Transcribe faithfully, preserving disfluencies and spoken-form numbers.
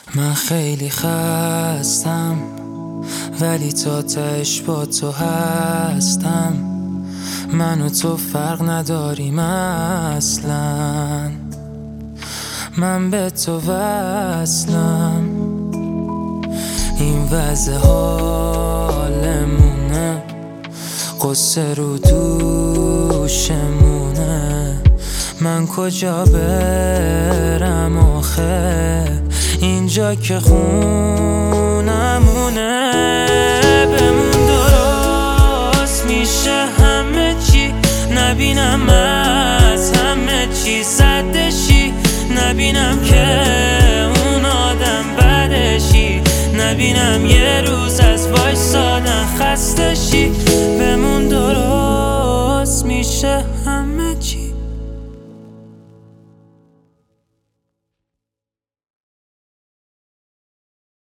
من خیلی خستم ولی تا تهش با تو هستم. من و تو فرق نداریم اصلا، من به تو وصلم. این وضع حالمونه، قصه رو دوشمونه. من کجا برم آخه، اینجا که خونمونه. بمون درست میشه همه چی، نبینم از همه چی صدشی، نبینم که اون آدم بدشی، نبینم یه روز از وایسادن خستشی. بمون درست میشه